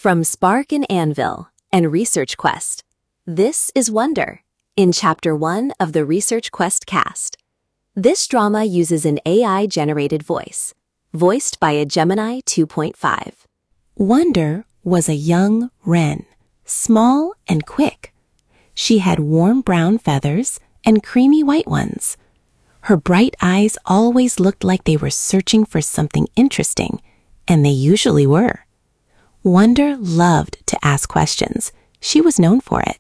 From Spark and Anvil and Research Quest, this is Wonder in Chapter 1 of the Research Quest cast. This drama uses an AI-generated voice, voiced by a Gemini 2.5. Wonder was a young wren, small and quick. She had warm brown feathers and creamy white ones. Her bright eyes always looked like they were searching for something interesting, and they usually were. Wonder loved to ask questions. She was known for it.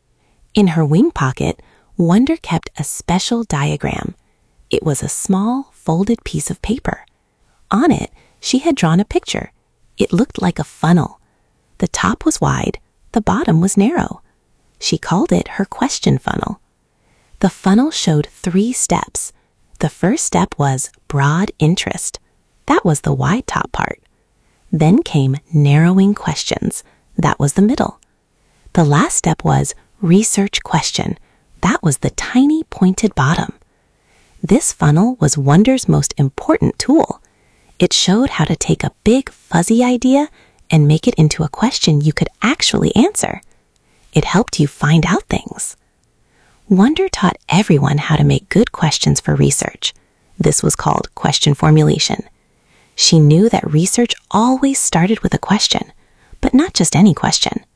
In her wing pocket, Wonder kept a special diagram. It was a small, folded piece of paper. On it, she had drawn a picture. It looked like a funnel. The top was wide, the bottom was narrow. She called it her question funnel. The funnel showed 3 steps. The first step was broad interest. That was the wide top part. Then came narrowing questions. That was the middle. The last step was research question. That was the tiny pointed bottom. This funnel was Wonder's most important tool. It showed how to take a big fuzzy idea and make it into a question you could actually answer. It helped you find out things. Wonder taught everyone how to make good questions for research. This was called question formulation. She knew that research always started with a question, but not just any question.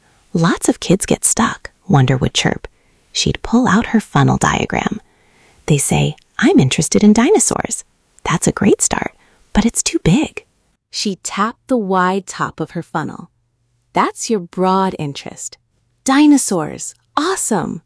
Lots of kids get stuck, Wonder would chirp. She'd pull out her funnel diagram. They say, I'm interested in dinosaurs. That's a great start, but it's too big. She tapped the wide top of her funnel. That's your broad interest. Dinosaurs, awesome!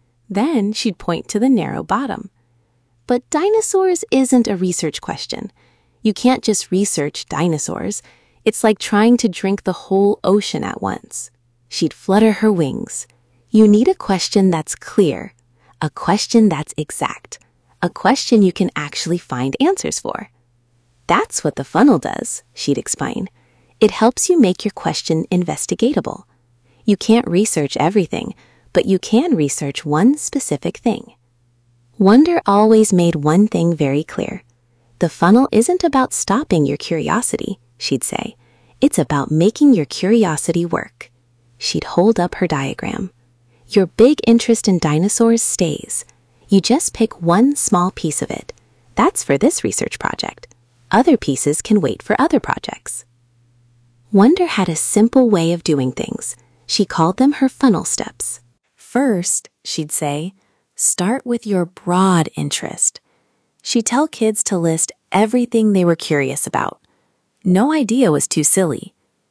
Then she'd point to the narrow bottom. But dinosaurs isn't a research question. You can't just research dinosaurs. It's like trying to drink the whole ocean at once. She'd flutter her wings. You need a question that's clear, a question that's exact, a question you can actually find answers for. That's what the funnel does, she'd explain. It helps you make your question investigatable. You can't research everything, but you can research one specific thing. Wonder always made one thing very clear. The funnel isn't about stopping your curiosity, she'd say. It's about making your curiosity work. She'd hold up her diagram. Your big interest in dinosaurs stays. You just pick one small piece of it. That's for this research project. Other pieces can wait for other projects. Wonder had a simple way of doing things. She called them her funnel steps. First, she'd say, start with your broad interest. She'd tell kids to list everything they were curious about. No idea was too silly.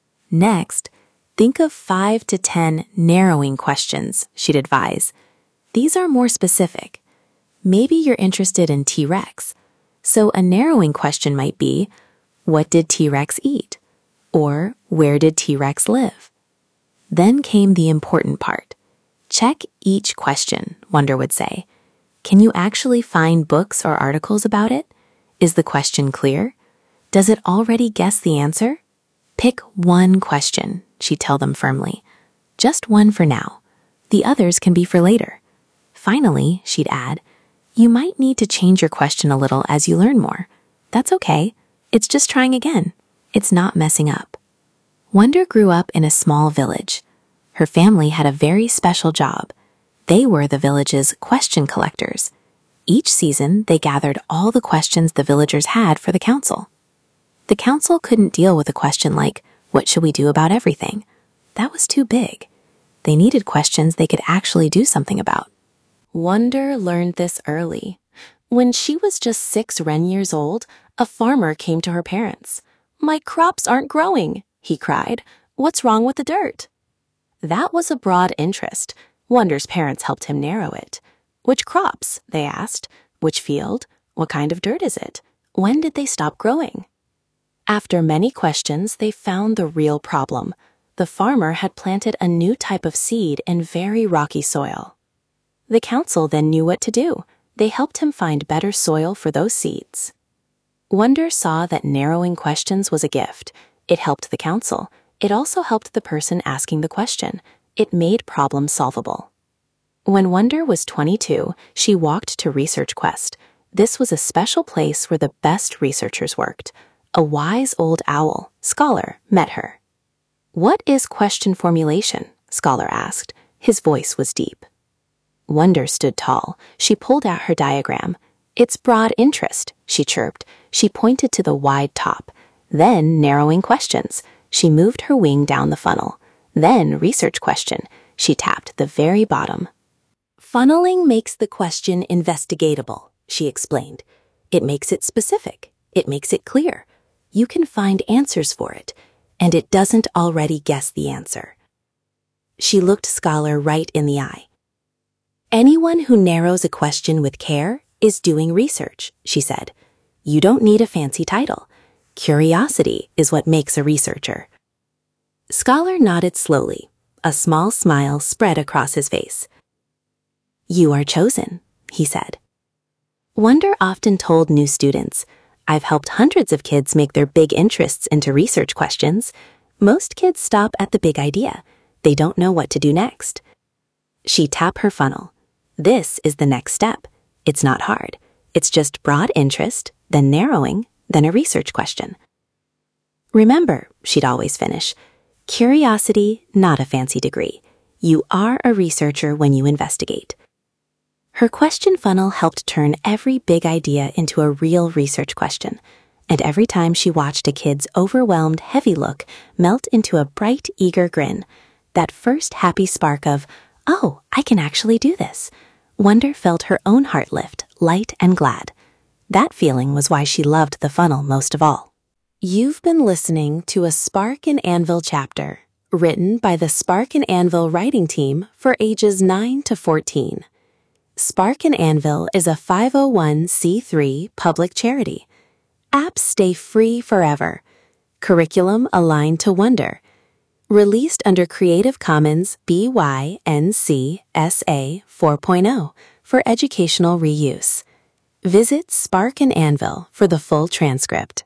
Next, think of 5 to 10 narrowing questions, she'd advise. These are more specific. Maybe you're interested in T-Rex. So a narrowing question might be, what did T-Rex eat? Or where did T-Rex live? Then came the important part. Check each question, Wonder would say. Can you actually find books or articles about it? Is the question clear? Does it already guess the answer? Pick one question, she'd tell them firmly. Just one for now. The others can be for later. Finally, she'd add, you might need to change your question a little as you learn more. That's okay. It's just trying again. It's not messing up. Wonder grew up in a small village. Her family had a very special job. They were the village's question collectors. Each season, they gathered all the questions the villagers had for the council. The council couldn't deal with a question like, what should we do about everything? That was too big. They needed questions they could actually do something about. Wonder learned this early. When she was just 6 wren years old, a farmer came to her parents. My crops aren't growing, he cried. What's wrong with the dirt? That was a broad interest. Wonder's parents helped him narrow it. Which crops? They asked. Which field? What kind of dirt is it? When did they stop growing? After many questions, they found the real problem. The farmer had planted a new type of seed in very rocky soil. The council then knew what to do. They helped him find better soil for those seeds. Wonder saw that narrowing questions was a gift. It helped the council. It also helped the person asking the question. It made problems solvable. When Wonder was 22, she walked to Research Quest. This was a special place where the best researchers worked. A wise old owl, Scholar, met her. What is question formulation? Scholar asked. His voice was deep. Wonder stood tall. She pulled out her diagram. It's broad interest, she chirped. She pointed to the wide top. Then narrowing questions. She moved her wing down the funnel. Then research question. She tapped the very bottom. Funneling makes the question investigatable, she explained. It makes it specific. It makes it clear. You can find answers for it, and it doesn't already guess the answer. She looked Scholar right in the eye. Anyone who narrows a question with care is doing research, she said. You don't need a fancy title. Curiosity is what makes a researcher. Scholar nodded slowly. A small smile spread across his face. You are chosen, he said. Wonder often told new students, I've helped hundreds of kids make their big interests into research questions. Most kids stop at the big idea. They don't know what to do next. She tapped her funnel. This is the next step. It's not hard. It's just broad interest, then narrowing, then a research question. Remember, she'd always finish, curiosity, not a fancy degree. You are a researcher when you investigate. Her question funnel helped turn every big idea into a real research question, and every time she watched a kid's overwhelmed, heavy look melt into a bright, eager grin, that first happy spark of, oh, I can actually do this, Wonder felt her own heart lift, light and glad. That feeling was why she loved the funnel most of all. You've been listening to a Spark and Anvil chapter, written by the Spark and Anvil writing team for ages 9 to 14. Spark and Anvil is a 501c3 public charity. Apps stay free forever. Curriculum aligned to Wonder. Released under Creative Commons BY-NC SA 4.0 for educational reuse. Visit Spark and Anvil for the full transcript.